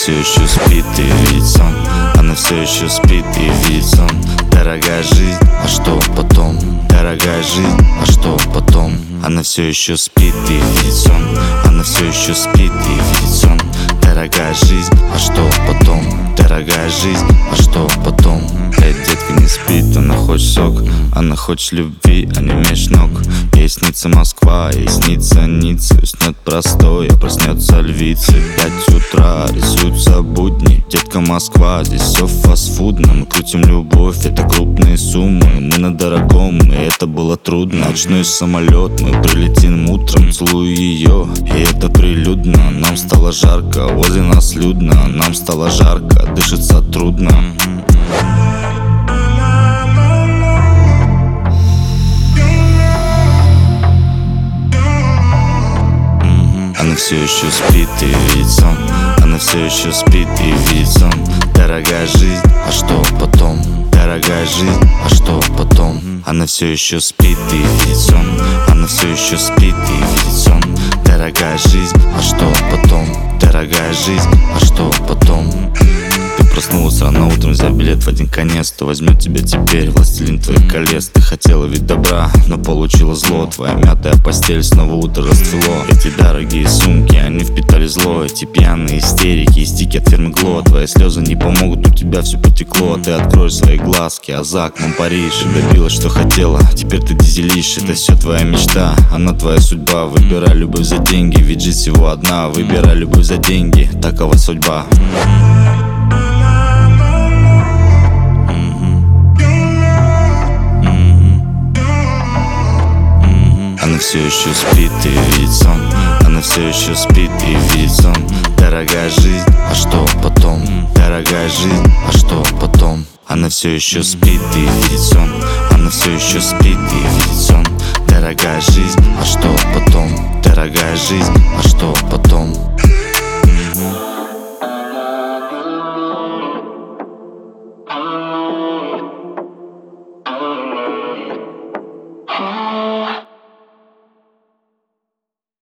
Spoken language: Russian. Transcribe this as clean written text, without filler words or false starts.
все еще спит и видит сон. Она все еще спит и видит сон. Дорогая жизнь, а что потом? Дорогая жизнь, а что потом? Она все еще спит и видит сон. Она все еще спит и видит сон. Дорогая жизнь, а что потом? Дорогая жизнь, а что потом? Эй, детка не спит, она хочет сок. Она хочет любви, а не меж ног. Ей снится Москва, ей снится Ницца. Уснет простой, а проснется львица. 5 утра, рисуются будни. Детка Москва, здесь все фастфудно. Мы крутим любовь, это крупные суммы. Мы на дорогом, и это было трудно. Ночной самолет, мы прилетим утром. Целую ее, и это прилюдно. Нам стало жарко, возле нас людно. Нам стало жарко, дышится трудно. Она все еще спит и видит сон. Она все еще спит и видит сон. Дорогая жизнь, а что потом? Дорогая жизнь, а что потом? Она все еще спит и видит сон. Она все еще спит и видит сон. Дорогая жизнь, а что потом? Дорогая жизнь, а что потом? Ты проснулась рано утром, взяв билет в один конец. Кто возьмет тебя теперь, властелин твоих колец? Ты хотела ведь добра, но получила зло. Твоя мятая постель, снова утро расцвело. Эти дорогие сумки, они впитали зло. Эти пьяные истерики и стики от фирмы Гло. Твои слезы не помогут, у тебя все потекло. Ты откроешь свои глазки, а за окном Париж. И добилась, что хотела, теперь ты дизелишь. Это все твоя мечта, она твоя судьба. Выбирай любовь за деньги, ведь жизнь всего одна. Выбирай любовь за деньги, такова судьба. Она все еще спит и видит сон. Она все еще спит и видит сон. Дорогая жизнь, а что потом? Дорогая жизнь, а что потом? Она все еще спит и видит сон. Она все еще спит и видит сон. Дорогая жизнь, а что потом? Дорогая жизнь, а что потом?